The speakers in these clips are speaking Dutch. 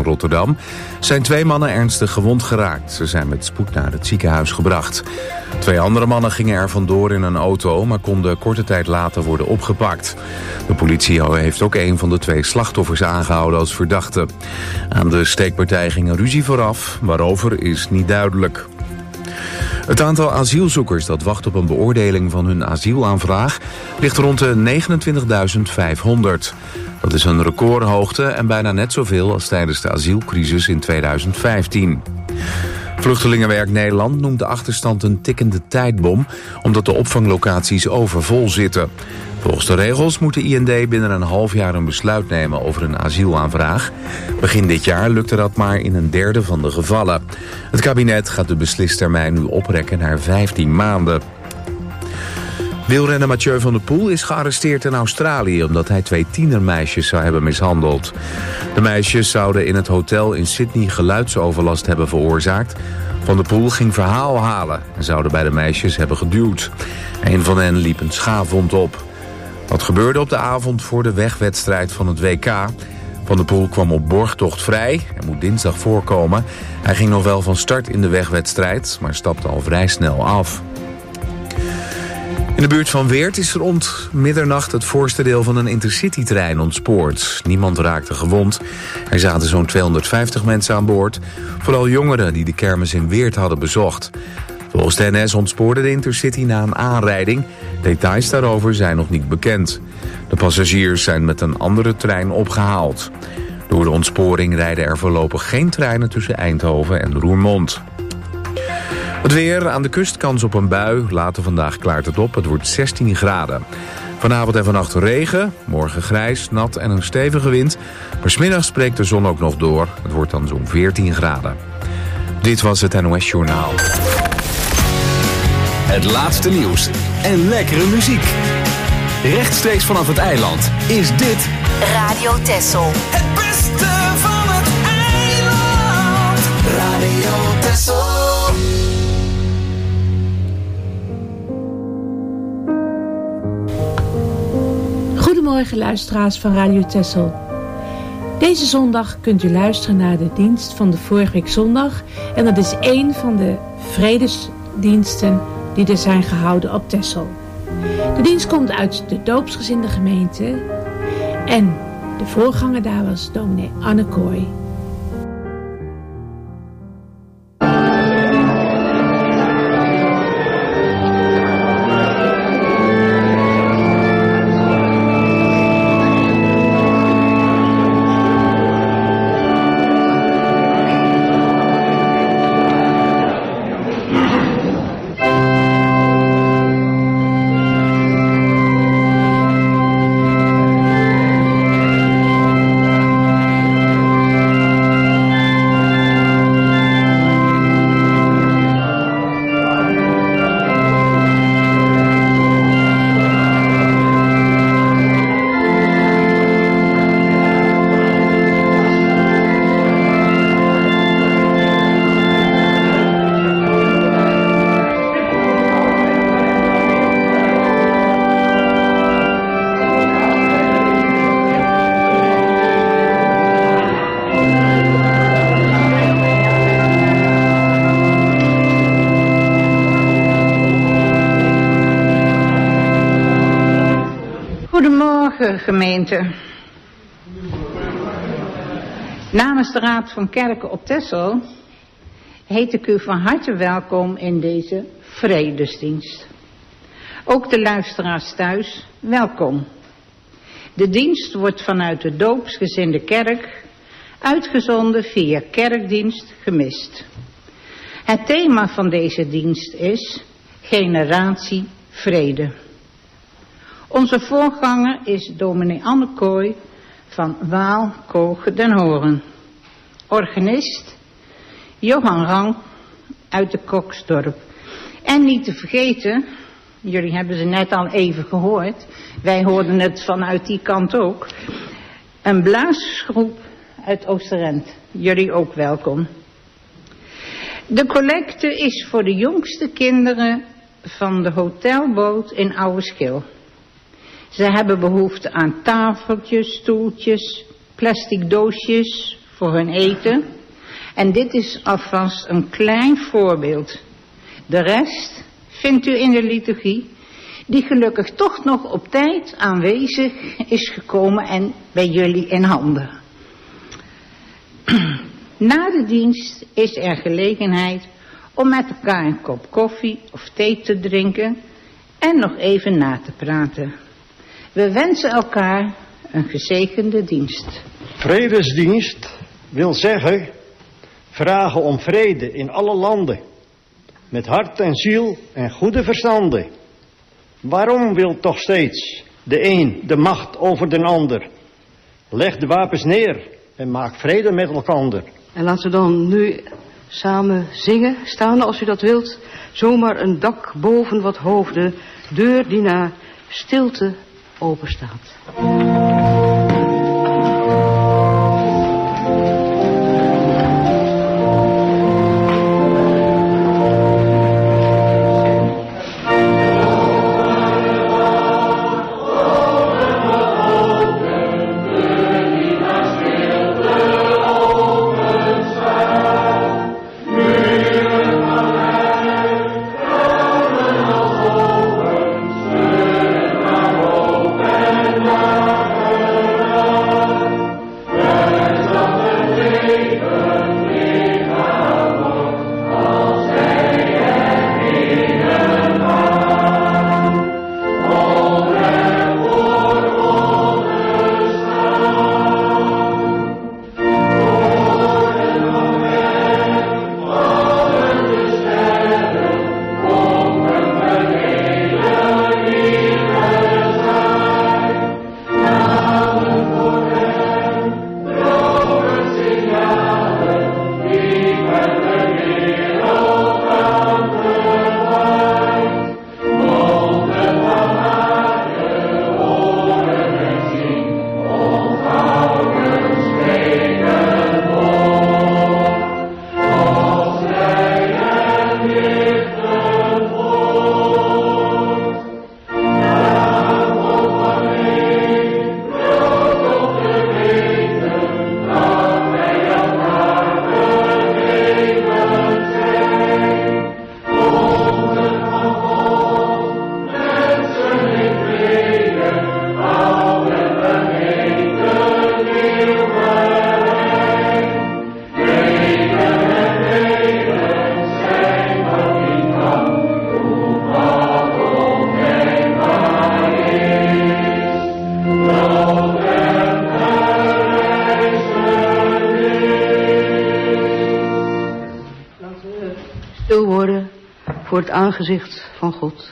Rotterdam zijn 2 mannen ernstig gewond geraakt. Ze zijn met spoed naar het ziekenhuis gebracht. 2 andere mannen gingen er vandoor in een auto, maar konden korte tijd later worden opgepakt. De politie heeft ook een van de 2 slachtoffers aangehouden als verdachte. Aan de steekpartij ging een ruzie vooraf, waarover is niet duidelijk. Het aantal asielzoekers dat wacht op een beoordeling van hun asielaanvraag ligt rond de 29.500. Dat is een recordhoogte en bijna net zoveel als tijdens de asielcrisis in 2015. Vluchtelingenwerk Nederland noemt de achterstand een tikkende tijdbom, omdat de opvanglocaties overvol zitten. Volgens de regels moet de IND binnen een half jaar een besluit nemen over een asielaanvraag. Begin dit jaar lukte dat maar in een derde van de gevallen. Het kabinet gaat de beslistermijn nu oprekken naar 15 maanden. Wielrenner Mathieu van der Poel is gearresteerd in Australië omdat hij 2 tienermeisjes zou hebben mishandeld. De meisjes zouden in het hotel in Sydney geluidsoverlast hebben veroorzaakt. Van der Poel ging verhaal halen en zouden bij de meisjes hebben geduwd. Een van hen liep een schaafwond op. Wat gebeurde op de avond voor de wegwedstrijd van het WK? Van der Poel kwam op borgtocht vrij en moet dinsdag voorkomen. Hij ging nog wel van start in de wegwedstrijd, maar stapte al vrij snel af. In de buurt van Weert is rond middernacht het voorste deel van een intercity-trein ontspoord. Niemand raakte gewond. Er zaten zo'n 250 mensen aan boord. Vooral jongeren die de kermis in Weert hadden bezocht. Volgens de NS ontspoorde de intercity na een aanrijding. Details daarover zijn nog niet bekend. De passagiers zijn met een andere trein opgehaald. Door de ontsporing rijden er voorlopig geen treinen tussen Eindhoven en Roermond. Het weer, aan de kust kans op een bui. Later vandaag klaart het op. Het wordt 16 graden. Vanavond en vannacht regen. Morgen grijs, nat en een stevige wind. Maar 's middags breekt de zon ook nog door. Het wordt dan zo'n 14 graden. Dit was het NOS Journaal. Het laatste nieuws en lekkere muziek. Rechtstreeks vanaf het eiland is dit Radio Texel. Het beste van het eiland. Radio Texel. Goedemorgen luisteraars van Radio Texel. Deze zondag kunt u luisteren naar de dienst van de vorige week zondag. En dat is één van de vredesdiensten die er zijn gehouden op Texel. De dienst komt uit de doopsgezinde gemeente. En de voorganger daar was dominee Anne Kooi. Gemeente. Namens de Raad van Kerken op Texel heet ik u van harte welkom in deze vredesdienst. Ook de luisteraars thuis, welkom. De dienst wordt vanuit de doopsgezinde kerk uitgezonden via kerkdienst gemist. Het thema van deze dienst is Generatie Vrede. Onze voorganger is dominee Anne Kooi van Waal, Kogen, Den Horen. Organist Johan Rang uit de Koksdorp. En niet te vergeten, jullie hebben ze net al even gehoord, wij hoorden het vanuit die kant ook, een blaasgroep uit Oosterend. Jullie ook welkom. De collecte is voor de jongste kinderen van de hotelboot in Ouweschil. Ze hebben behoefte aan tafeltjes, stoeltjes, plastic doosjes voor hun eten. En dit is alvast een klein voorbeeld. De rest vindt u in de liturgie, die gelukkig toch nog op tijd aanwezig is gekomen en bij jullie in handen. Na de dienst is er gelegenheid om met elkaar een kop koffie of thee te drinken en nog even na te praten. We wensen elkaar een gezegende dienst. Vredesdienst wil zeggen vragen om vrede in alle landen, met hart en ziel en goede verstanden. Waarom wil toch steeds de een de macht over de ander? Leg de wapens neer en maak vrede met elkander. En laten we dan nu samen zingen, staan als u dat wilt. Zomaar een dak boven wat hoofden, deur die naar stilte openstaat. Voor het aangezicht van God.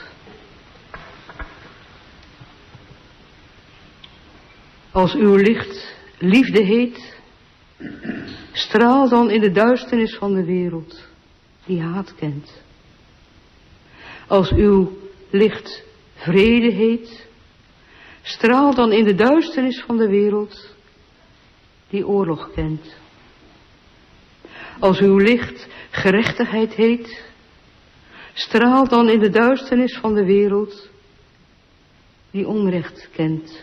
Als uw licht liefde heet, straal dan in de duisternis van de wereld die haat kent. Als uw licht vrede heet, straal dan in de duisternis van de wereld die oorlog kent. Als uw licht gerechtigheid heet, straal dan in de duisternis van de wereld die onrecht kent.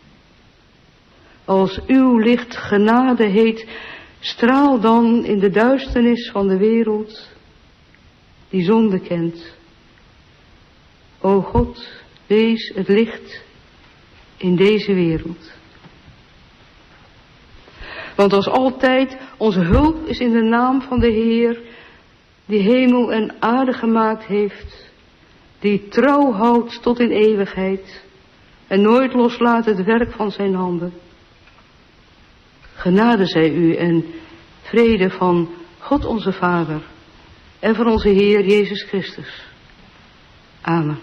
Als uw licht genade heet, straal dan in de duisternis van de wereld die zonde kent. O God, wees het licht in deze wereld. Want als altijd onze hulp is in de naam van de Heer, die hemel en aarde gemaakt heeft, die trouw houdt tot in eeuwigheid en nooit loslaat het werk van zijn handen. Genade zij u en vrede van God onze Vader en van onze Heer Jezus Christus. Amen.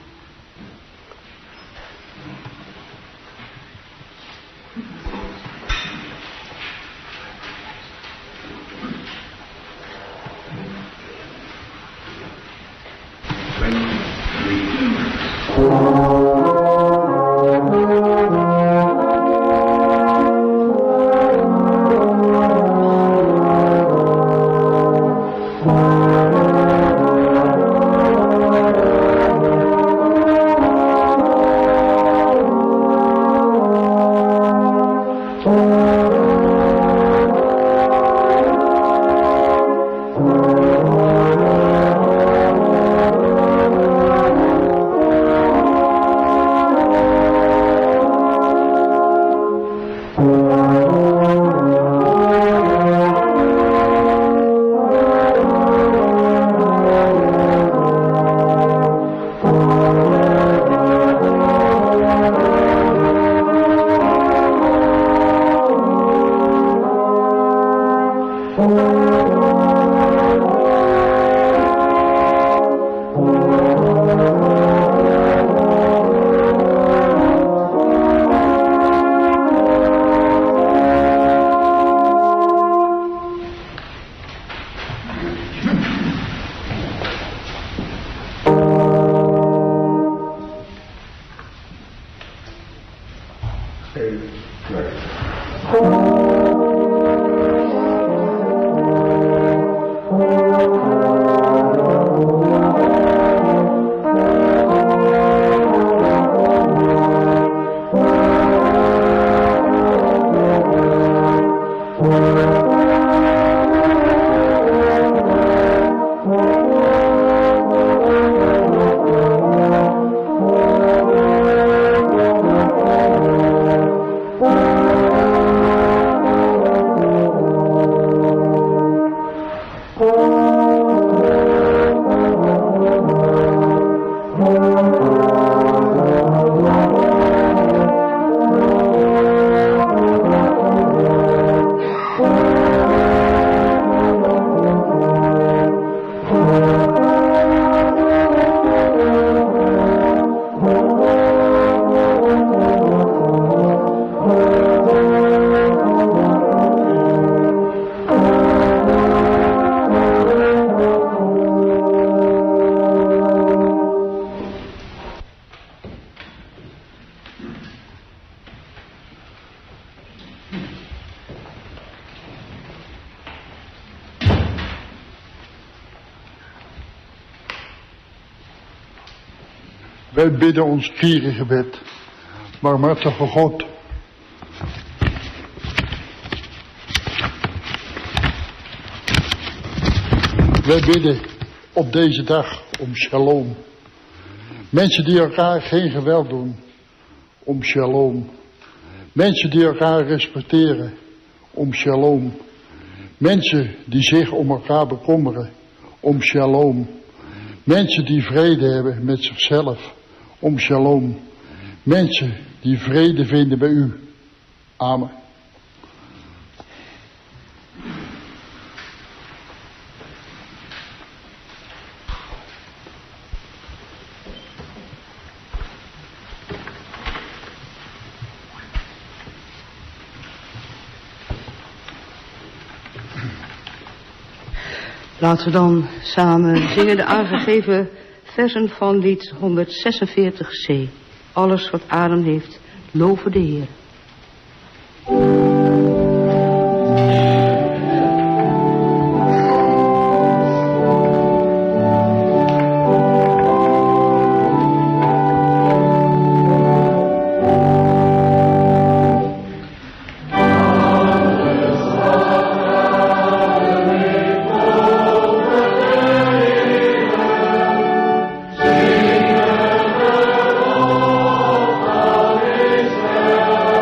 Wij bidden ons kierengebed, barmhartige God. Wij bidden op deze dag om shalom. Mensen die elkaar geen geweld doen, om shalom. Mensen die elkaar respecteren, om shalom. Mensen die zich om elkaar bekommeren, om shalom. Mensen die vrede hebben met zichzelf, om shalom. Mensen die vrede vinden bij u. Amen. Laten we dan samen zingen de aangegeven versen van lied 146c. Alles wat adem heeft, loven de Heer. Zingen we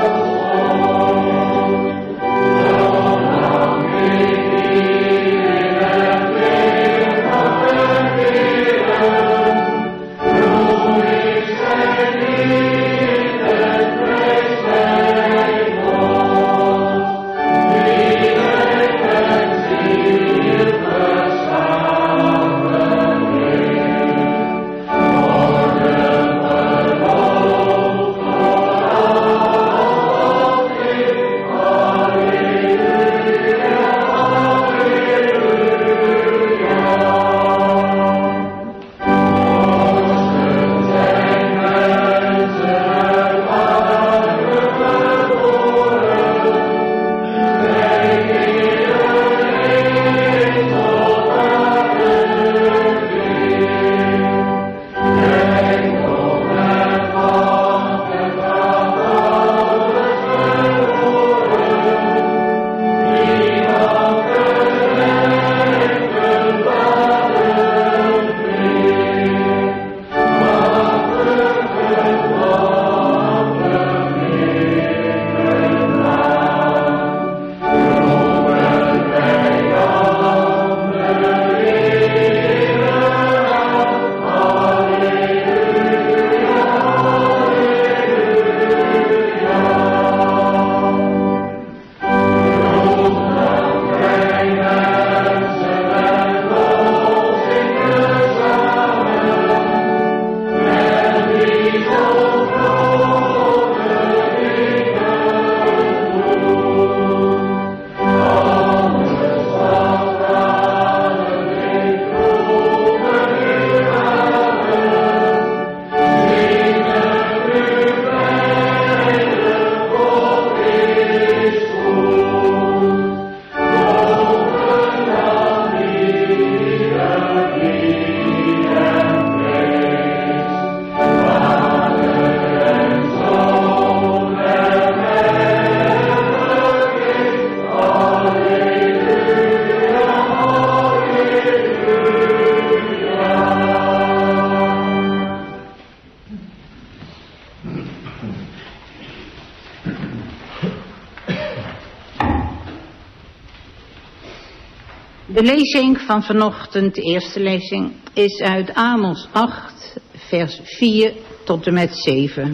De lezing van vanochtend, de eerste lezing, is uit Amos 8, vers 4 tot en met 7.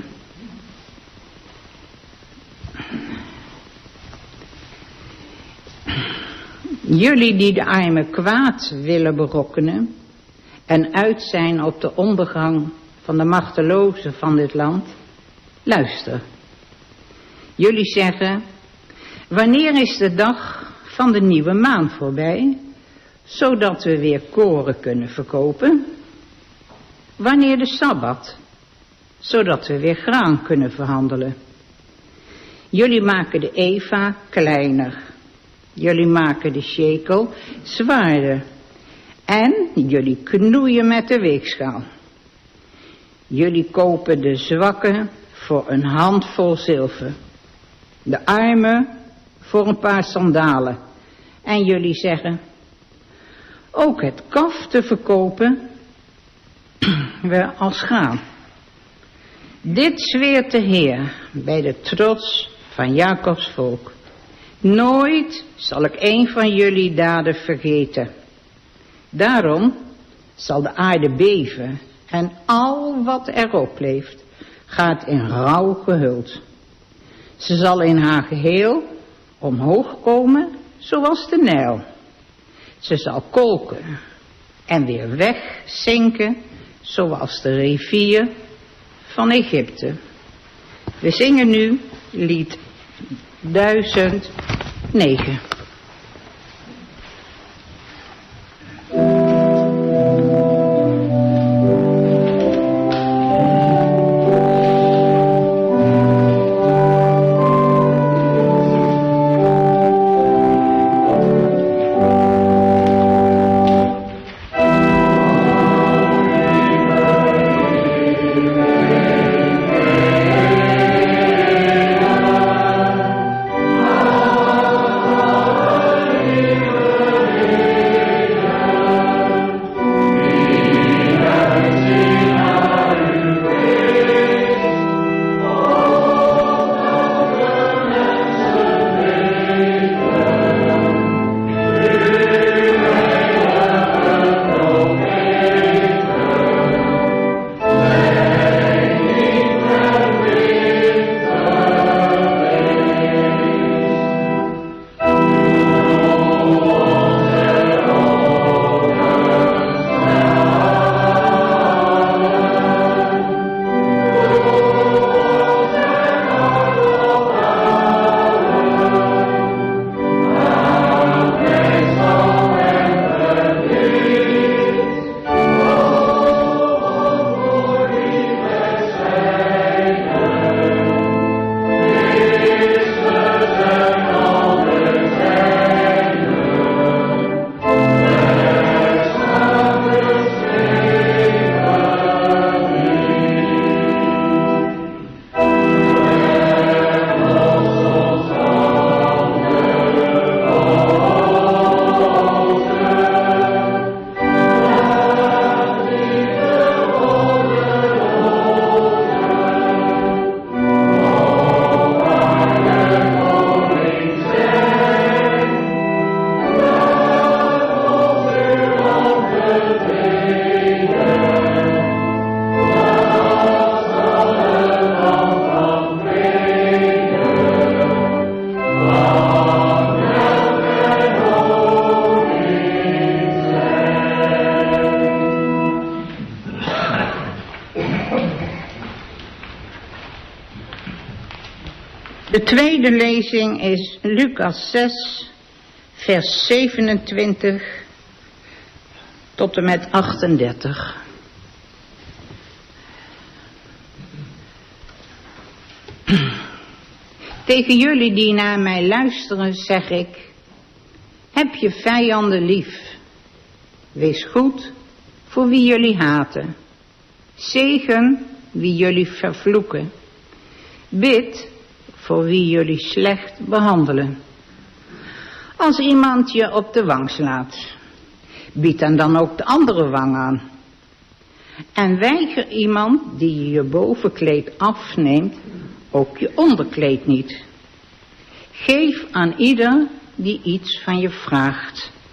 Jullie die de armen kwaad willen berokkenen en uit zijn op de ondergang van de machtelozen van dit land, luister. Jullie zeggen, wanneer is de dag van de nieuwe maan voorbij, zodat we weer koren kunnen verkopen? Wanneer de Sabbat, zodat we weer graan kunnen verhandelen? Jullie maken de eva kleiner. Jullie maken de shekel zwaarder. En jullie knoeien met de weegschaal. Jullie kopen de zwakken voor een handvol zilver. De armen voor een paar sandalen. En jullie zeggen, ook het kaf te verkopen we als gaan. Dit zweert de Heer bij de trots van Jacobs volk. Nooit zal ik een van jullie daden vergeten. Daarom zal de aarde beven en al wat erop leeft gaat in rouw gehuld. Ze zal in haar geheel omhoog komen zoals de Nijl. Ze zal kolken en weer wegzinken zoals de rivier van Egypte. We zingen nu lied 1009. De tweede lezing is Lucas 6, vers 27 tot en met 38. Tegen jullie die naar mij luisteren zeg ik, heb je vijanden lief. Wees goed voor wie jullie haten. Zegen wie jullie vervloeken. Bid voor wie jullie slecht behandelen. Als iemand je op de wang slaat, bied dan ook de andere wang aan. En weiger iemand die je bovenkleed afneemt, ook je onderkleed niet. Geef aan ieder die iets van je vraagt.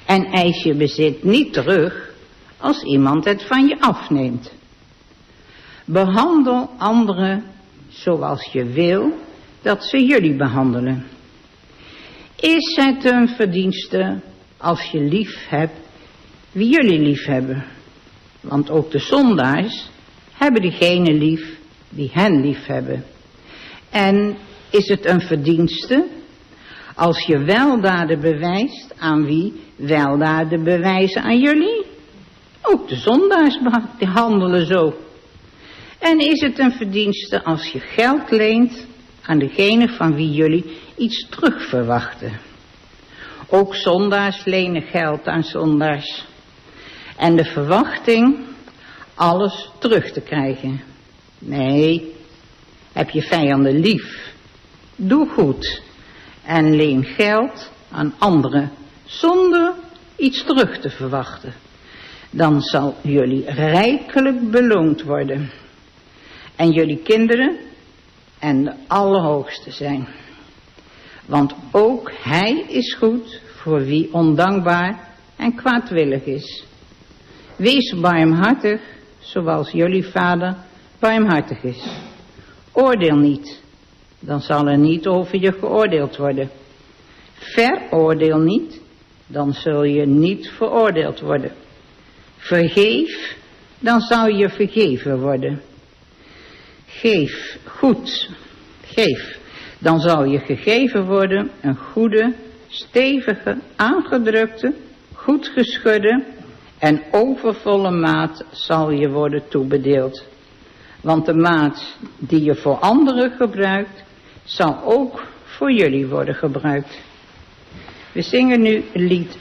En eis je bezit niet terug als iemand het van je afneemt. Behandel anderen zoals je wil dat ze jullie behandelen. Is het een verdienste als je lief hebt wie jullie lief hebben? Want ook de zondaars hebben diegene lief die hen lief hebben. En is het een verdienste als je weldaden bewijst aan wie weldaden bewijzen aan jullie? Ook de zondaars handelen zo. En is het een verdienste als je geld leent aan degene van wie jullie iets terug verwachten? Ook zondaars lenen geld aan zondaars. En de verwachting alles terug te krijgen. Nee, heb je vijanden lief. Doe goed en leen geld aan anderen zonder iets terug te verwachten. Dan zal jullie rijkelijk beloond worden. En jullie kinderen en de Allerhoogste zijn. Want ook Hij is goed voor wie ondankbaar en kwaadwillig is. Wees barmhartig, zoals jullie Vader barmhartig is. Oordeel niet, dan zal er niet over je geoordeeld worden. Veroordeel niet, dan zul je niet veroordeeld worden. Vergeef, dan zal je vergeven worden. Geef goed, geef, dan zal je gegeven worden een goede, stevige, aangedrukte, goed geschudde en overvolle maat zal je worden toebedeeld. Want de maat die je voor anderen gebruikt, zal ook voor jullie worden gebruikt. We zingen nu lied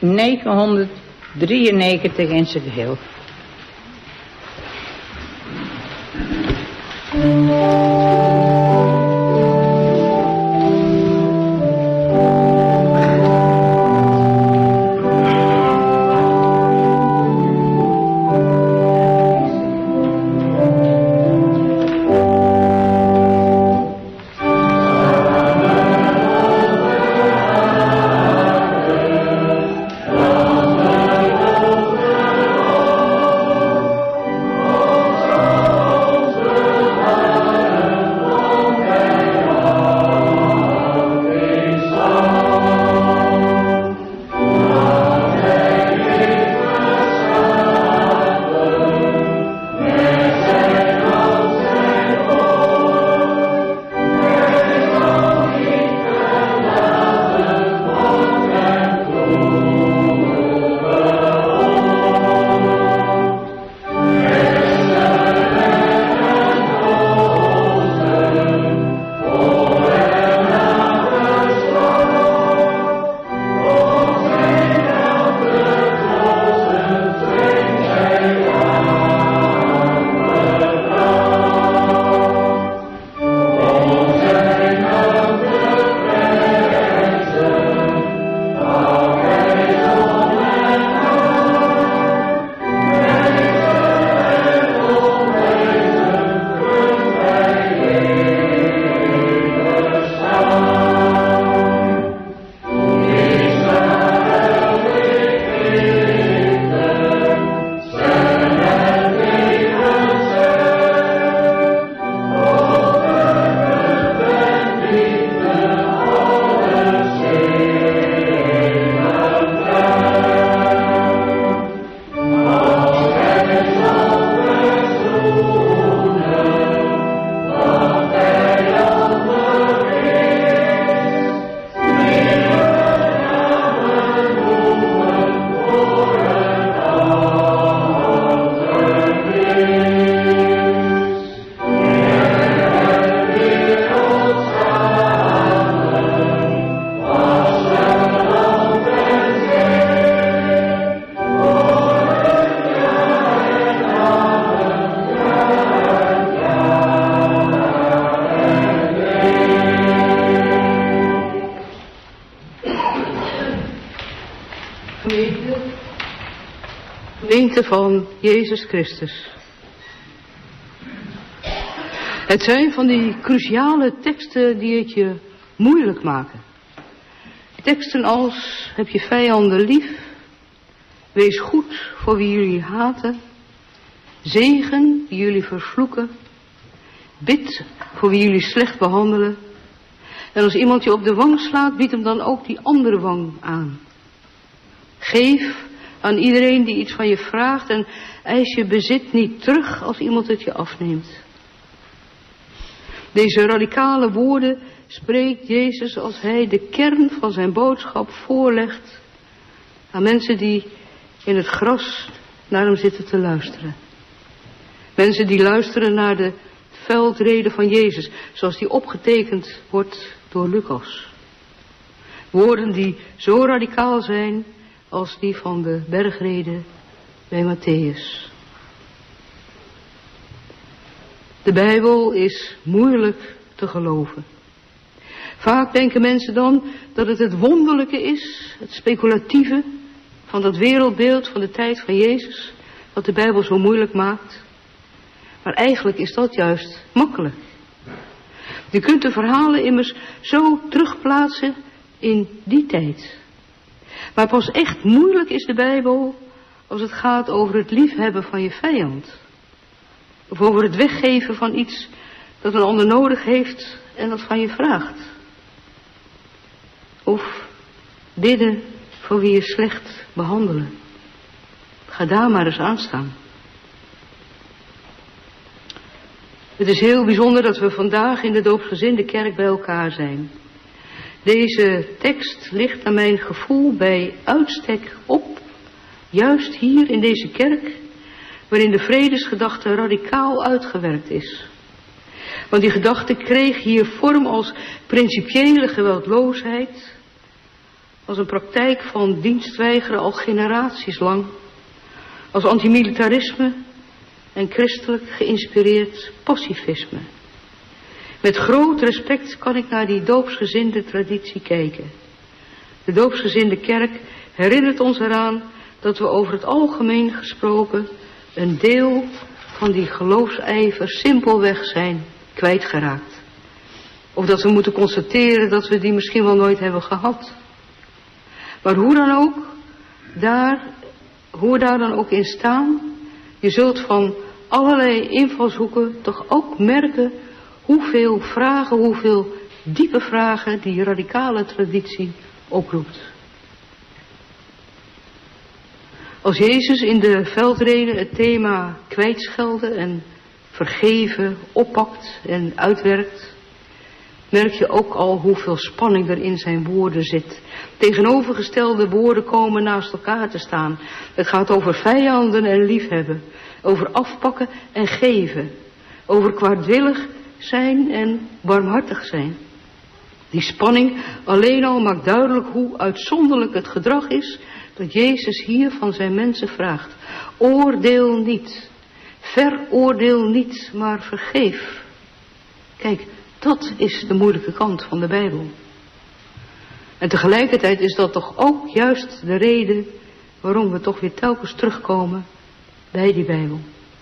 993 in zijn geheel. Gemeente van Jezus Christus. Het zijn van die cruciale teksten die het je moeilijk maken. Teksten als: heb je vijanden lief, Wees goed voor wie jullie haten. Zegen wie jullie vervloeken. Bid voor wie jullie slecht behandelen. En als iemand je op de wang slaat, bied hem dan ook die andere wang aan. Geef aan iedereen die iets van je vraagt en eis je bezit niet terug als iemand het je afneemt. Deze radicale woorden spreekt Jezus als hij de kern van zijn boodschap voorlegt aan mensen die in het gras naar hem zitten te luisteren. Mensen die luisteren naar de veldrede van Jezus, zoals die opgetekend wordt door Lucas. Woorden die zo radicaal zijn als die van de bergrede bij Matthäus. De Bijbel is moeilijk te geloven. Vaak denken mensen dan dat het wonderlijke is, het speculatieve van dat wereldbeeld van de tijd van Jezus, wat de Bijbel zo moeilijk maakt. Maar eigenlijk is dat juist makkelijk. Je kunt de verhalen immers zo terugplaatsen in die tijd. Maar pas echt moeilijk is de Bijbel als het gaat over het liefhebben van je vijand. Of over het weggeven van iets dat een ander nodig heeft en dat van je vraagt. Of bidden voor wie je slecht behandelen. Ga daar maar eens aan staan. Het is heel bijzonder dat we vandaag in de doopsgezinde kerk bij elkaar zijn. Deze tekst ligt naar mijn gevoel bij uitstek op, juist hier in deze kerk, waarin de vredesgedachte radicaal uitgewerkt is. Want die gedachte kreeg hier vorm als principiële geweldloosheid, als een praktijk van dienstweigeren al generaties lang, als antimilitarisme en christelijk geïnspireerd pacifisme. Met groot respect kan ik naar die doopsgezinde traditie kijken. De doopsgezinde kerk herinnert ons eraan dat we over het algemeen gesproken een deel van die geloofsijver simpelweg zijn kwijtgeraakt. Of dat we moeten constateren dat we die misschien wel nooit hebben gehad. Maar hoe dan ook, hoe daar dan ook in staan, je zult van allerlei invalshoeken toch ook merken hoeveel vragen, hoeveel diepe vragen die radicale traditie oproept. Als Jezus in de veldrede het thema kwijtschelden en vergeven oppakt en uitwerkt, merk je ook al hoeveel spanning er in zijn woorden zit. Tegenovergestelde woorden komen naast elkaar te staan. Het gaat over vijanden en liefhebben, over afpakken en geven, over kwaadwillig zijn en barmhartig zijn. Die spanning alleen al maakt duidelijk hoe uitzonderlijk het gedrag is dat Jezus hier van zijn mensen vraagt. Oordeel niet, veroordeel niet, maar vergeef. Kijk, dat is de moeilijke kant van de Bijbel. En tegelijkertijd is dat toch ook juist de reden waarom we toch weer telkens terugkomen bij die Bijbel.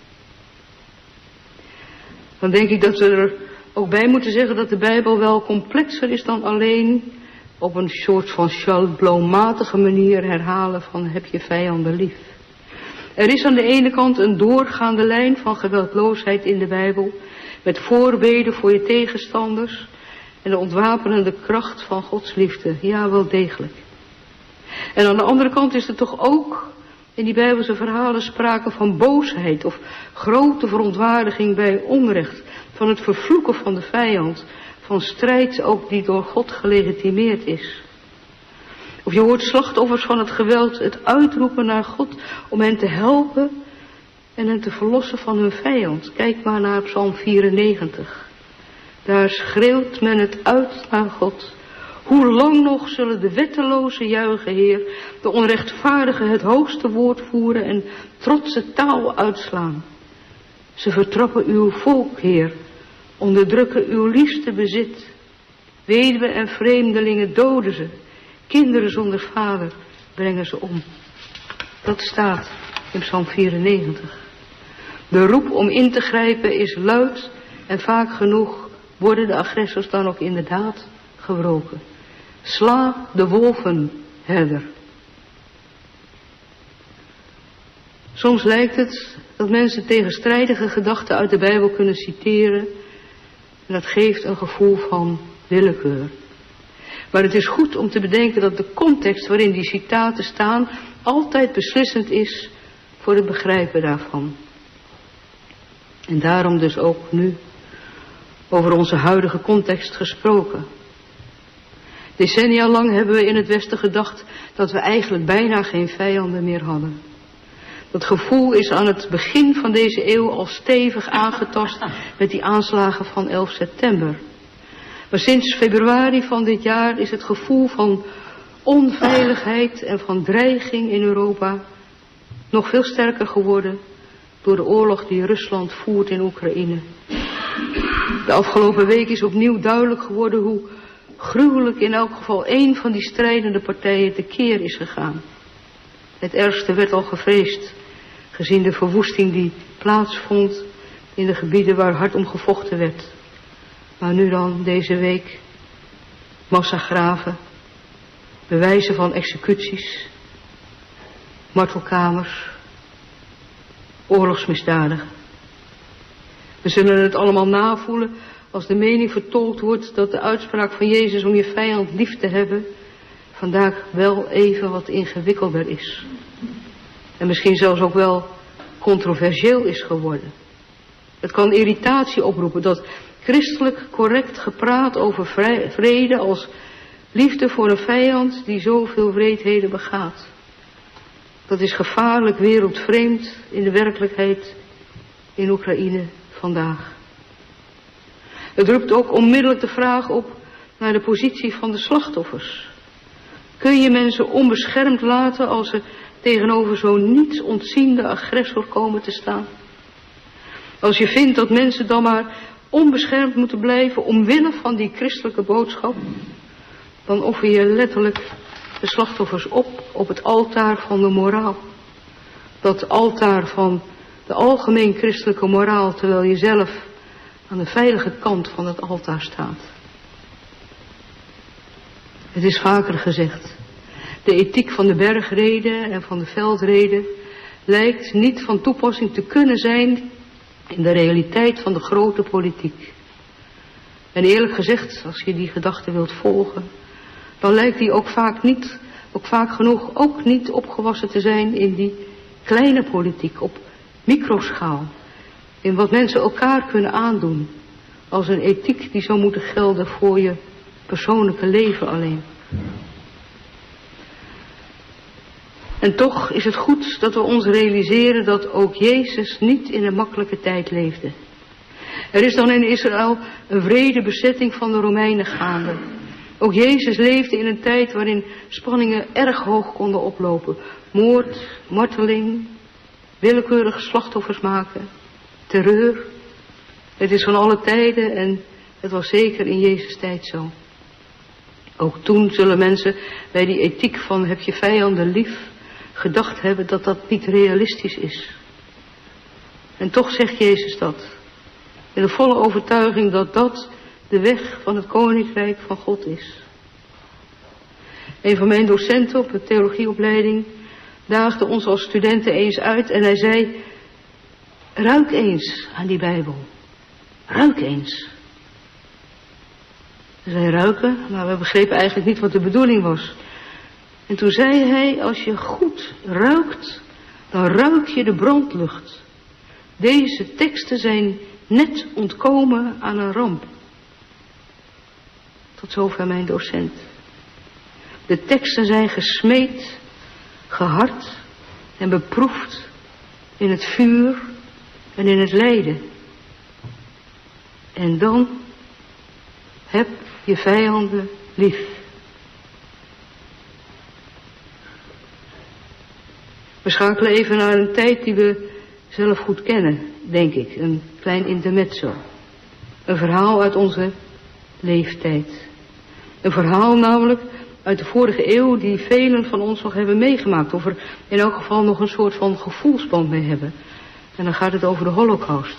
Dan denk ik dat we er ook bij moeten zeggen dat de Bijbel wel complexer is dan alleen op een soort van schabloonmatige manier herhalen van heb je vijanden lief. Er is aan de ene kant een doorgaande lijn van geweldloosheid in de Bijbel, met voorbeden voor je tegenstanders en de ontwapenende kracht van Gods liefde. Ja, wel degelijk. En aan de andere kant is er toch ook in die Bijbelse verhalen sprake van boosheid of grote verontwaardiging bij onrecht, van het vervloeken van de vijand, van strijd ook die door God gelegitimeerd is. Of je hoort slachtoffers van het geweld het uitroepen naar God om hen te helpen en hen te verlossen van hun vijand. Kijk maar naar Psalm 94. Daar schreeuwt men het uit naar God. Hoe lang nog zullen de wettelozen juichen, Heer, de onrechtvaardigen het hoogste woord voeren en trotse taal uitslaan. Ze vertrappen uw volk, Heer, onderdrukken uw liefste bezit. Weduwen en vreemdelingen doden ze, kinderen zonder vader brengen ze om. Dat staat in Psalm 94. De roep om in te grijpen is luid en vaak genoeg worden de agressors dan ook inderdaad gewroken. Sla de wolven, herder. Soms lijkt het dat mensen tegenstrijdige gedachten uit de Bijbel kunnen citeren. En dat geeft een gevoel van willekeur. Maar het is goed om te bedenken dat de context waarin die citaten staan altijd beslissend is voor het begrijpen daarvan. En daarom dus ook nu over onze huidige context gesproken. Decennia lang hebben we in het Westen gedacht dat we eigenlijk bijna geen vijanden meer hadden. Dat gevoel is aan het begin van deze eeuw al stevig aangetast met die aanslagen van 11 september. Maar sinds februari van dit jaar is het gevoel van onveiligheid en van dreiging in Europa nog veel sterker geworden door de oorlog die Rusland voert in Oekraïne. De afgelopen week is opnieuw duidelijk geworden hoe gruwelijk in elk geval één van die strijdende partijen tekeer is gegaan. Het ergste werd al gevreesd, gezien de verwoesting die plaatsvond in de gebieden waar hard om gevochten werd. Maar nu dan, deze week, massagraven, bewijzen van executies, martelkamers, oorlogsmisdaden. We zullen het allemaal navoelen als de mening vertolkt wordt dat de uitspraak van Jezus om je vijand lief te hebben vandaag wel even wat ingewikkelder is. En misschien zelfs ook wel controversieel is geworden. Het kan irritatie oproepen dat christelijk correct gepraat over vrede als liefde voor een vijand die zoveel wreedheden begaat. Dat is gevaarlijk wereldvreemd in de werkelijkheid in Oekraïne vandaag. Het roept ook onmiddellijk de vraag op naar de positie van de slachtoffers. Kun je mensen onbeschermd laten als ze tegenover zo'n niets ontziende agressor komen te staan? Als je vindt dat mensen dan maar onbeschermd moeten blijven omwille van die christelijke boodschap, dan offer je letterlijk de slachtoffers op het altaar van de moraal. Dat altaar van de algemeen christelijke moraal, terwijl je zelf aan de veilige kant van het altaar staat. Het is vaker gezegd, de ethiek van de bergreden en van de veldreden lijkt niet van toepassing te kunnen zijn in de realiteit van de grote politiek. En eerlijk gezegd, als je die gedachte wilt volgen, dan lijkt die ook vaak genoeg ook niet opgewassen te zijn in die kleine politiek op microschaal. In wat mensen elkaar kunnen aandoen. Als een ethiek die zou moeten gelden voor je persoonlijke leven alleen. En toch is het goed dat we ons realiseren dat ook Jezus niet in een makkelijke tijd leefde. Er is dan in Israël een wrede bezetting van de Romeinen gaande. Ook Jezus leefde in een tijd waarin spanningen erg hoog konden oplopen. Moord, marteling, willekeurige slachtoffers maken, terreur. Het is van alle tijden en het was zeker in Jezus' tijd zo. Ook toen zullen mensen bij die ethiek van heb je vijanden lief gedacht hebben dat dat niet realistisch is. En toch zegt Jezus dat. In de volle overtuiging dat dat de weg van het koninkrijk van God is. Een van mijn docenten op de theologieopleiding daagde ons als studenten eens uit en hij zei: ruik eens aan die Bijbel. Ruik eens. Dus wij ruiken, maar we begrepen eigenlijk niet wat de bedoeling was. En toen zei hij: als je goed ruikt, dan ruik je de brandlucht. Deze teksten zijn net ontkomen aan een ramp. Tot zover mijn docent. De teksten zijn gesmeed, gehard en beproefd in het vuur en in het lijden. En dan heb je vijanden lief. We schakelen even naar een tijd die we zelf goed kennen, denk ik. Een klein intermezzo. Een verhaal uit onze leeftijd. Een verhaal namelijk uit de vorige eeuw die velen van ons nog hebben meegemaakt. Of er in elk geval nog een soort van gevoelsband mee hebben. En dan gaat het over de Holocaust.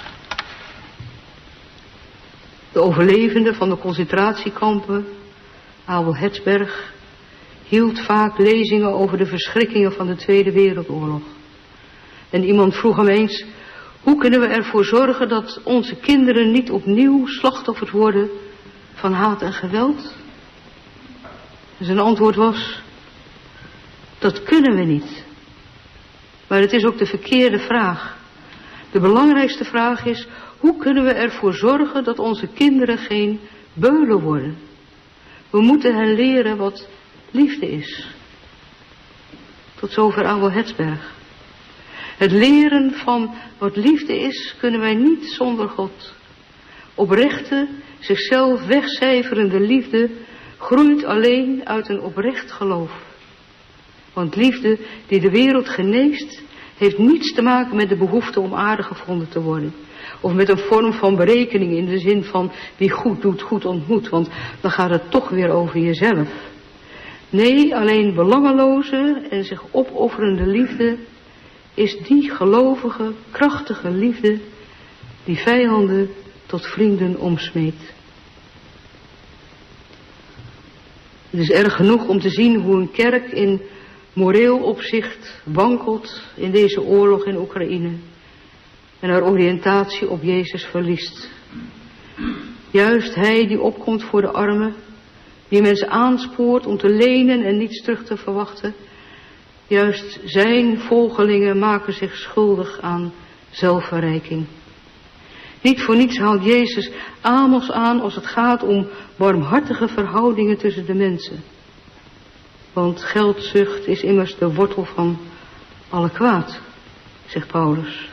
De overlevenden van de concentratiekampen, Abel Hetzberg, hield vaak lezingen over de verschrikkingen van de Tweede Wereldoorlog. En iemand vroeg hem eens, hoe kunnen we ervoor zorgen dat onze kinderen niet opnieuw slachtoffers worden van haat en geweld? En zijn antwoord was, dat kunnen we niet. Maar het is ook de verkeerde vraag. De belangrijkste vraag is, hoe kunnen we ervoor zorgen dat onze kinderen geen beulen worden? We moeten hen leren wat liefde is. Tot zover Abel Hetsberg. Het leren van wat liefde is, kunnen wij niet zonder God. Oprechte, zichzelf wegcijferende liefde groeit alleen uit een oprecht geloof. Want liefde die de wereld geneest, heeft niets te maken met de behoefte om aardig gevonden te worden. Of met een vorm van berekening in de zin van wie goed doet, goed ontmoet. Want dan gaat het toch weer over jezelf. Nee, alleen belangeloze en zich opofferende liefde is die gelovige, krachtige liefde die vijanden tot vrienden omsmeedt. Het is erg genoeg om te zien hoe een kerk in moreel opzicht wankelt in deze oorlog in Oekraïne en haar oriëntatie op Jezus verliest. Juist Hij die opkomt voor de armen, die mensen aanspoort om te lenen en niets terug te verwachten, juist zijn volgelingen maken zich schuldig aan zelfverrijking. Niet voor niets haalt Jezus Amos aan als het gaat om warmhartige verhoudingen tussen de mensen. Want geldzucht is immers de wortel van alle kwaad, zegt Paulus.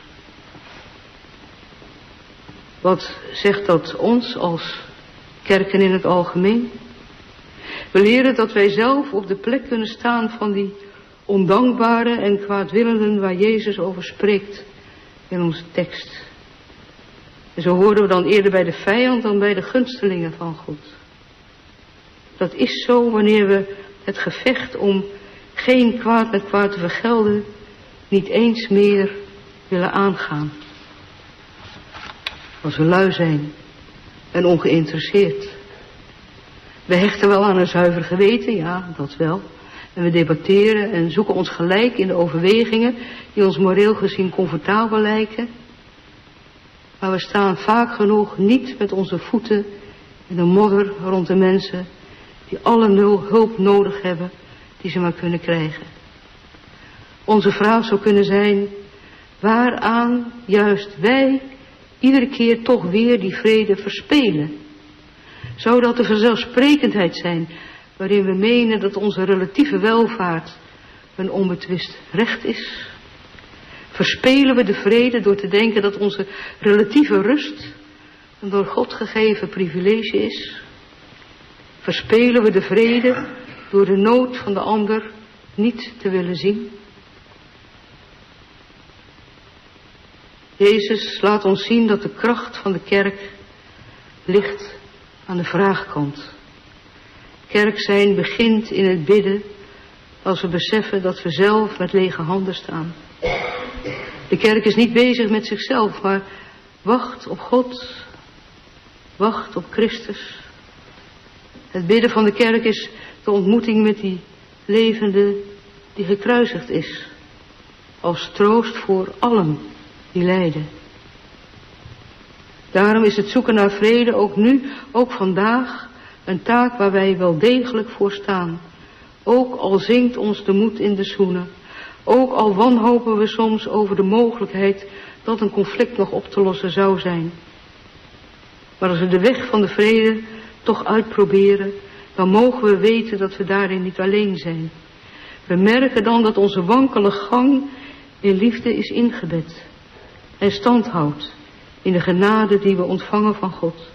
Wat zegt dat ons als kerken in het algemeen? We leren dat wij zelf op de plek kunnen staan van die ondankbare en kwaadwillenden waar Jezus over spreekt in onze tekst. En zo horen we dan eerder bij de vijand dan bij de gunstelingen van God. Dat is zo wanneer we het gevecht om geen kwaad met kwaad te vergelden niet eens meer willen aangaan. Als we lui zijn en ongeïnteresseerd. We hechten wel aan een zuiver geweten, ja, dat wel. En we debatteren en zoeken ons gelijk in de overwegingen die ons moreel gezien comfortabel lijken. Maar we staan vaak genoeg niet met onze voeten in de modder rond de mensen die alle hulp nodig hebben die ze maar kunnen krijgen. Onze vraag zou kunnen zijn, waaraan juist wij iedere keer toch weer die vrede verspelen? Zou dat de vanzelfsprekendheid zijn waarin we menen dat onze relatieve welvaart een onbetwist recht is? Verspelen we de vrede door te denken dat onze relatieve rust een door God gegeven privilege is? Verspelen we de vrede door de nood van de ander niet te willen zien? Jezus laat ons zien dat de kracht van de kerk ligt aan de vraagkant. Kerk zijn begint in het bidden als we beseffen dat we zelf met lege handen staan. De kerk is niet bezig met zichzelf, maar wacht op God, wacht op Christus. Het bidden van de kerk is de ontmoeting met die levende die gekruisigd is, als troost voor allen die lijden. Daarom is het zoeken naar vrede ook nu, ook vandaag, een taak waar wij wel degelijk voor staan. Ook al zinkt ons de moed in de schoenen. Ook al wanhopen we soms over de mogelijkheid dat een conflict nog op te lossen zou zijn. Maar als we de weg van de vrede toch uitproberen, dan mogen we weten dat we daarin niet alleen zijn. We merken dan dat onze wankele gang in liefde is ingebed en stand houdt in de genade die we ontvangen van God.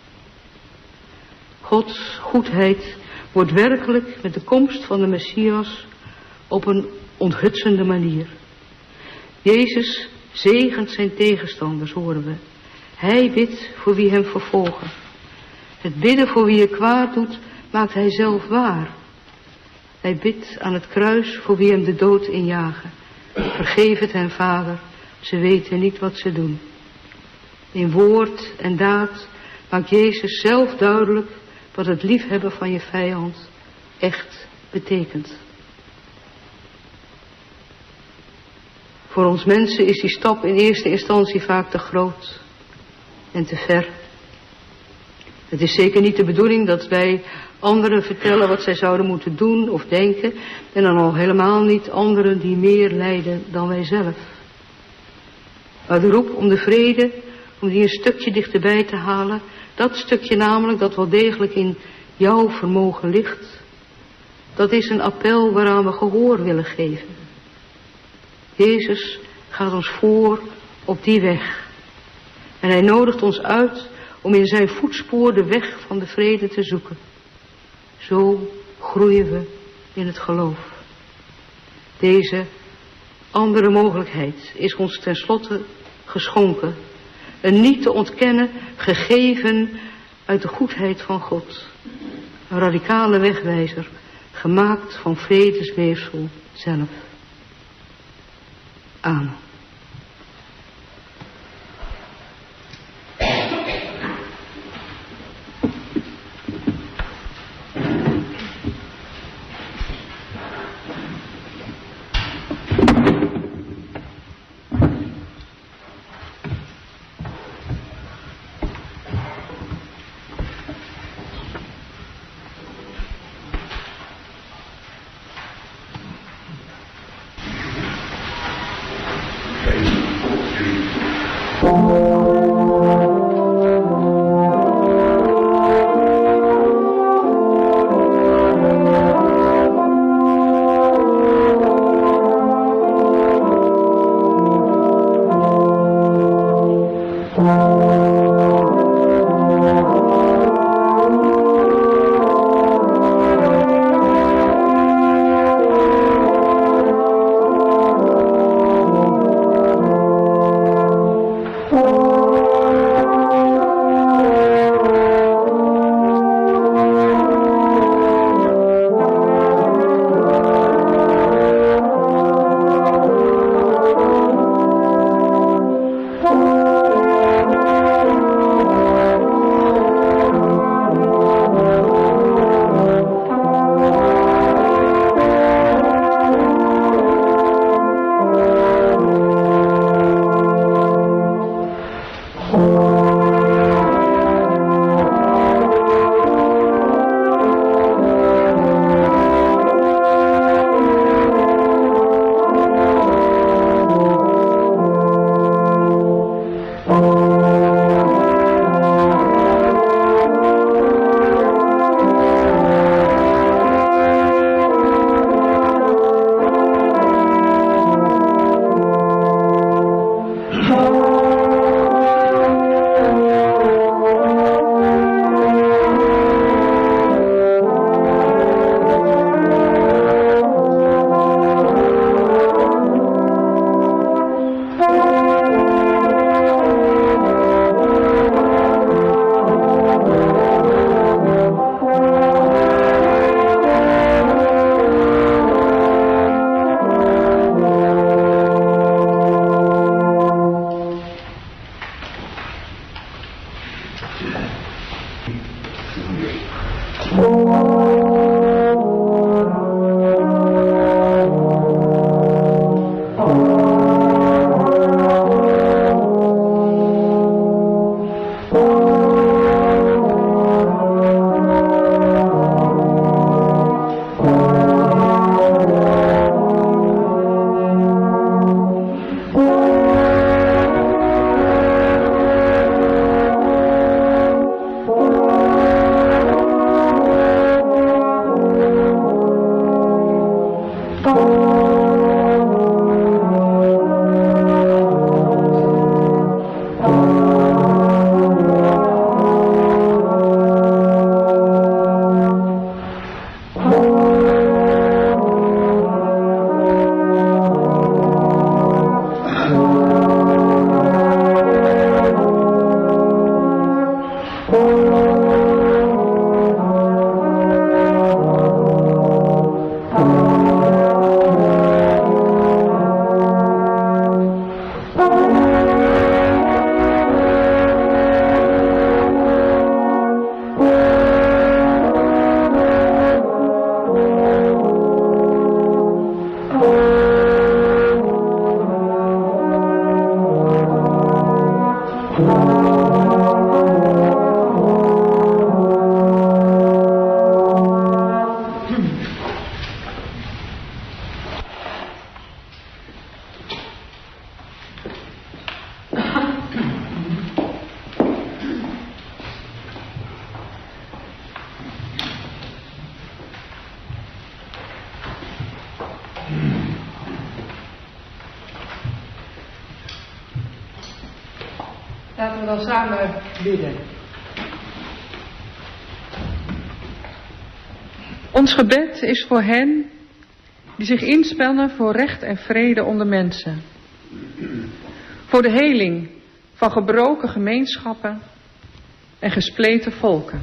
Gods goedheid wordt werkelijk met de komst van de Messias op een onthutsende manier. Jezus zegent zijn tegenstanders, horen we. Hij bidt voor wie hem vervolgen. Het bidden voor wie je kwaad doet, maakt hij zelf waar. Hij bidt aan het kruis voor wie hem de dood injagen. Vergeef het hen, Vader, ze weten niet wat ze doen. In woord en daad maakt Jezus zelf duidelijk wat het liefhebben van je vijand echt betekent. Voor ons mensen is die stap in eerste instantie vaak te groot en te ver. Het is zeker niet de bedoeling dat wij anderen vertellen wat zij zouden moeten doen of denken, en dan al helemaal niet anderen die meer lijden dan wij zelf. Maar de roep om de vrede, om die een stukje dichterbij te halen, dat stukje namelijk dat wel degelijk in jouw vermogen ligt, dat is een appel waaraan we gehoor willen geven. Jezus gaat ons voor op die weg. En hij nodigt ons uit om in zijn voetspoor de weg van de vrede te zoeken. Zo groeien we in het geloof. Deze andere mogelijkheid is ons tenslotte geschonken. Een niet te ontkennen gegeven uit de goedheid van God. Een radicale wegwijzer, gemaakt van vredesweefsel zelf. Amen. Laten we dan samen bidden. Ons gebed is voor hen die zich inspannen voor recht en vrede onder mensen. Voor de heling van gebroken gemeenschappen en gespleten volken.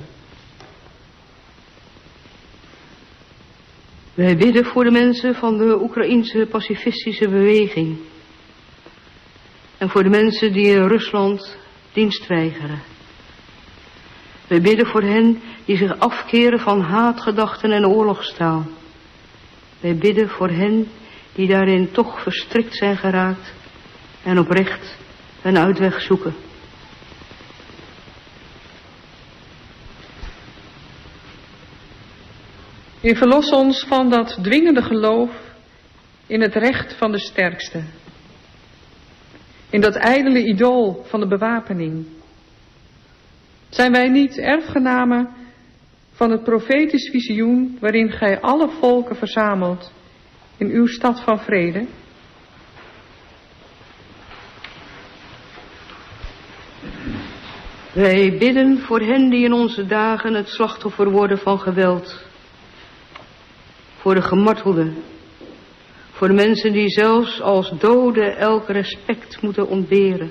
Wij bidden voor de mensen van de Oekraïense pacifistische beweging. En voor de mensen die in Rusland dienst weigeren. Wij bidden voor hen die zich afkeren van haatgedachten en oorlogstaal. Wij bidden voor hen die daarin toch verstrikt zijn geraakt en oprecht een uitweg zoeken. Heer, verlos ons van dat dwingende geloof in het recht van de sterkste. In dat ijdele idool van de bewapening. Zijn wij niet erfgenamen van het profetisch visioen waarin gij alle volken verzamelt in uw stad van vrede? Wij bidden voor hen die in onze dagen het slachtoffer worden van geweld. Voor de gemartelden. Voor de mensen die zelfs als doden elk respect moeten ontberen.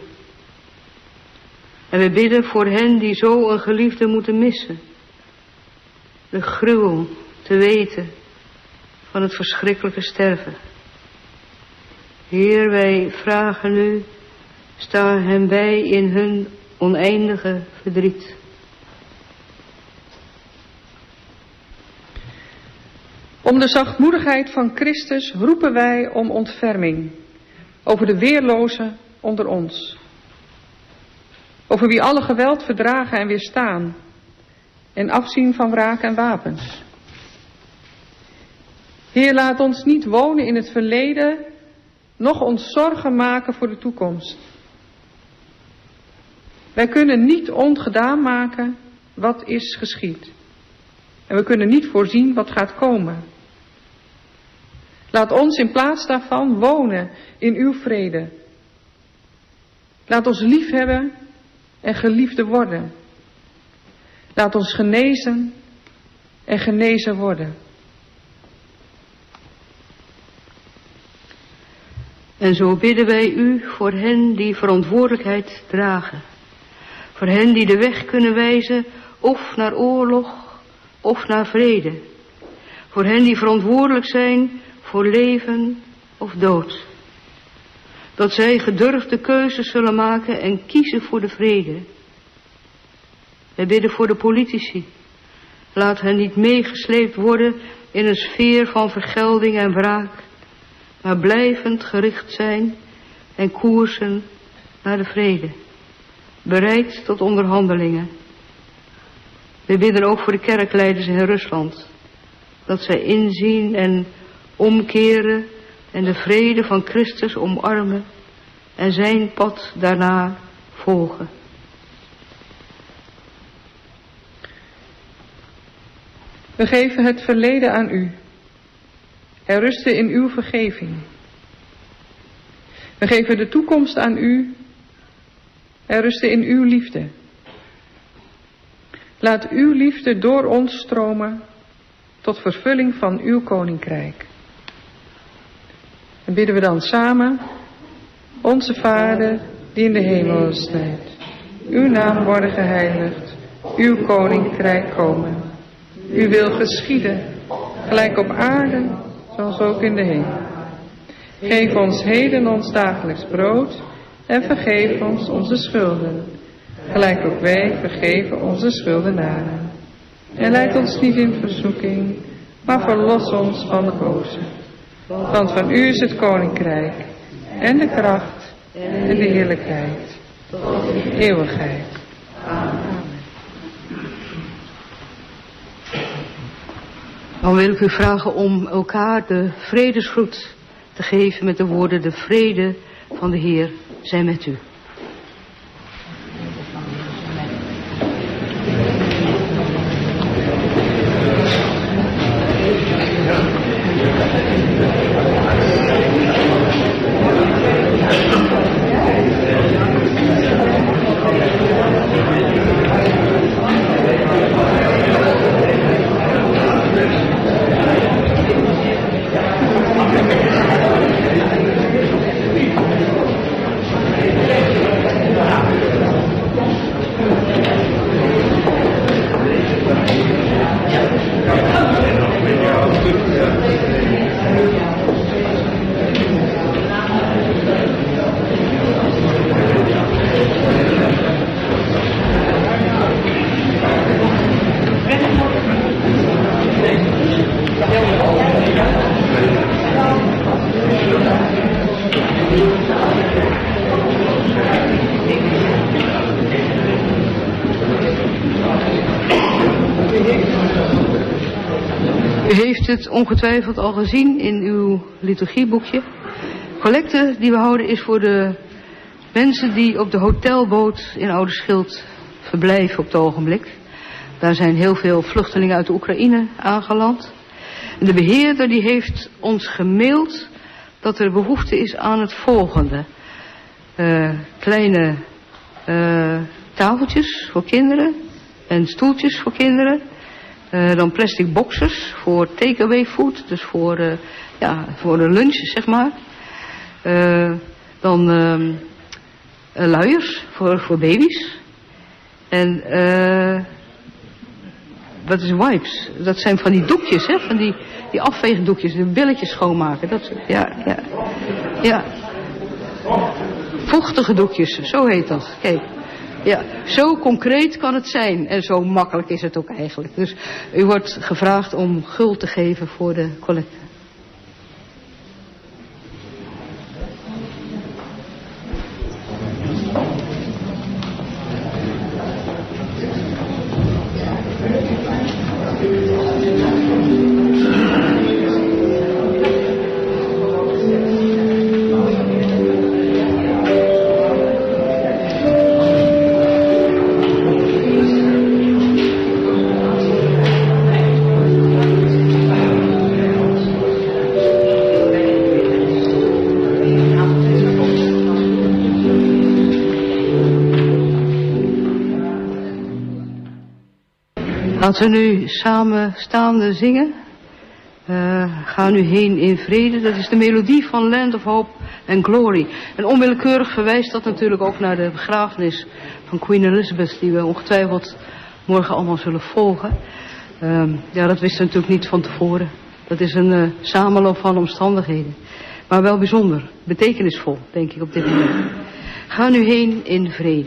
En we bidden voor hen die zo een geliefde moeten missen. De gruwel te weten van het verschrikkelijke sterven. Heer, wij vragen u, sta hen bij in hun oneindige verdriet. Om de zachtmoedigheid van Christus roepen wij om ontferming over de weerlozen onder ons. Over wie alle geweld verdragen en weerstaan en afzien van wraak en wapens. Heer, laat ons niet wonen in het verleden, noch ons zorgen maken voor de toekomst. Wij kunnen niet ongedaan maken wat is geschied. En we kunnen niet voorzien wat gaat komen. Laat ons in plaats daarvan wonen in uw vrede. Laat ons liefhebben en geliefde worden. Laat ons genezen en genezen worden. En zo bidden wij u voor hen die verantwoordelijkheid dragen. Voor hen die de weg kunnen wijzen of naar oorlog of naar vrede. Voor hen die verantwoordelijk zijn voor leven of dood. Dat zij gedurfde keuzes zullen maken en kiezen voor de vrede. Wij bidden voor de politici. Laat hen niet meegesleept worden in een sfeer van vergelding en wraak, maar blijvend gericht zijn en koersen naar de vrede. Bereid tot onderhandelingen. We bidden ook voor de kerkleiders in Rusland. Dat zij inzien en omkeren en de vrede van Christus omarmen en zijn pad daarna volgen. We geven het verleden aan u. Er rusten in uw vergeving. We geven de toekomst aan u. Er rusten in uw liefde. Laat uw liefde door ons stromen tot vervulling van uw koninkrijk. En bidden we dan samen: Onze Vader, die in de hemel zijt. Uw naam worden geheiligd. Uw koninkrijk komen. Uw wil geschieden, gelijk op aarde, zoals ook in de hemel. Geef ons heden ons dagelijks brood en vergeef ons onze schulden, gelijk ook wij vergeven onze schuldenaren. En leid ons niet in verzoeking, maar verlos ons van de boze. Want van u is het koninkrijk en de kracht en de heerlijkheid tot in eeuwigheid. Amen. Dan wil ik u vragen om elkaar de vredesgroet te geven met de woorden: de vrede van de Heer zij met u. U heeft het ongetwijfeld al gezien in uw liturgieboekje. Collecte die we houden is voor de mensen die op de hotelboot in Oudeschip verblijven op het ogenblik. Daar zijn heel veel vluchtelingen uit de Oekraïne aangeland. En de beheerder die heeft ons gemaild dat er behoefte is aan het volgende. Kleine tafeltjes voor kinderen en stoeltjes voor kinderen. Dan plastic boxes voor takeaway food, dus voor de lunch, zeg maar. Dan luiers voor baby's. En wat is wipes? Dat zijn van die doekjes, hè? Van die afveegdoekjes, de billetjes schoonmaken. Dat soort, ja. Vochtige doekjes, zo heet dat. Kijk. Ja, zo concreet kan het zijn en zo makkelijk is het ook eigenlijk. Dus u wordt gevraagd om guld te geven voor de collecte. Laten we nu samen staande zingen. Ga nu heen in vrede. Dat is de melodie van Land of Hope and Glory. En onwillekeurig verwijst dat natuurlijk ook naar de begrafenis van Queen Elizabeth, die we ongetwijfeld morgen allemaal zullen volgen. Dat wisten we natuurlijk niet van tevoren. Dat is een samenloop van omstandigheden. Maar wel bijzonder, betekenisvol, denk ik op dit moment. Ga nu heen in vrede.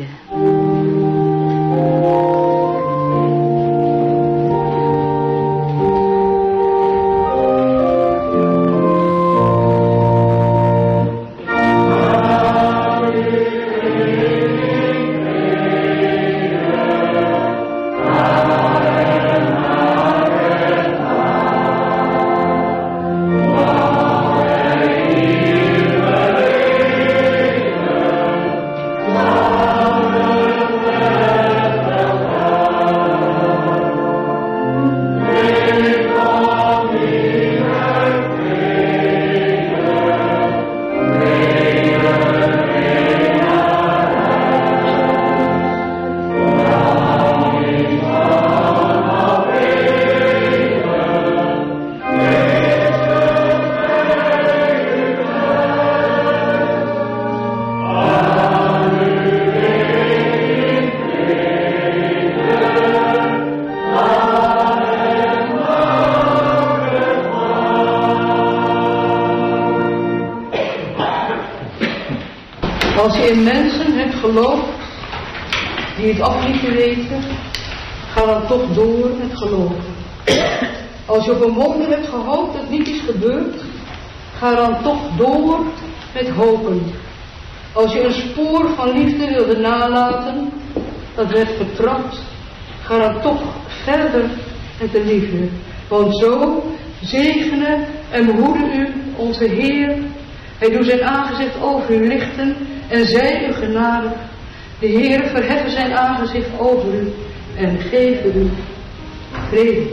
Als je in mensen hebt geloofd die het af lieten weten, ga dan toch door met geloven. Als je op een wonder hebt gehoopt dat niet is gebeurd, ga dan toch door met hopen. Als je een spoor van liefde wilde nalaten, dat werd vertrapt, ga dan toch verder met de liefde. Want zo zegene en behoede u onze Heer. Hij doet zijn aangezicht over u lichten en zij u genadig. De Heer verheffen zijn aangezicht over u en geven u vrede.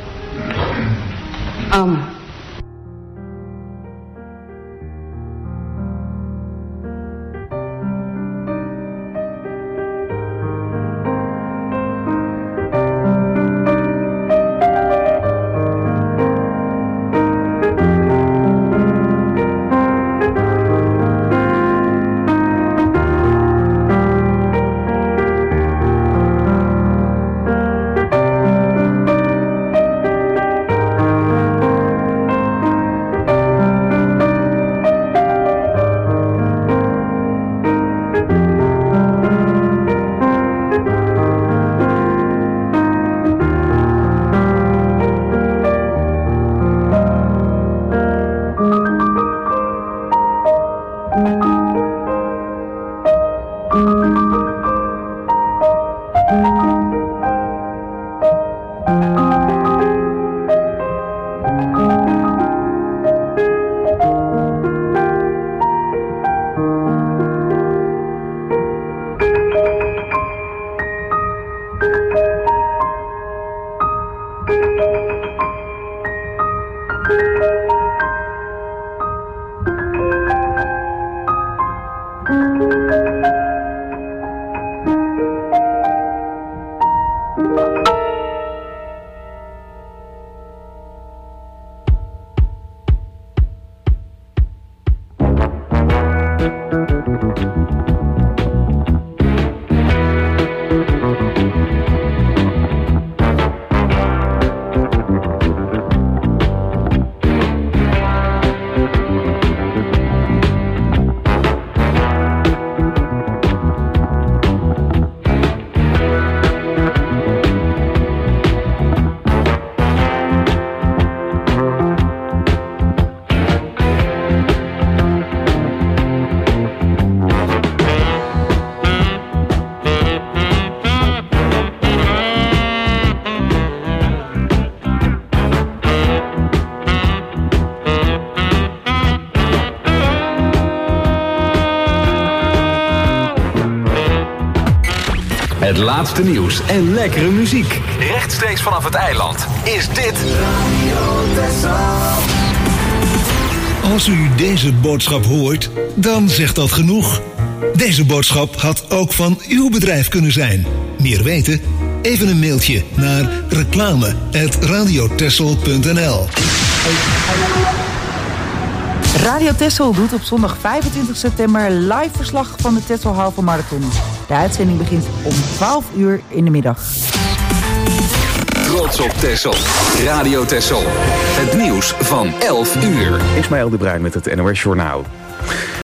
Amen. Het laatste nieuws en lekkere muziek. Rechtstreeks vanaf het eiland is dit Radio Texel. Als u deze boodschap hoort, dan zegt dat genoeg. Deze boodschap had ook van uw bedrijf kunnen zijn. Meer weten? Even een mailtje naar reclame@radiotexel.nl. Radio Texel doet op zondag 25 september live verslag van de Texel Halve Marathon. De uitzending begint om 12 uur in de middag. Trots op Texel. Radio Texel. Het nieuws van 11 uur. Ismaël de Bruin met het NOS Journaal.